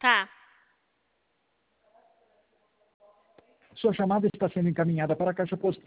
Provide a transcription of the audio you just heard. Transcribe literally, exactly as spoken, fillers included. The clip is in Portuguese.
Tá. Sua chamada está sendo encaminhada para a caixa postal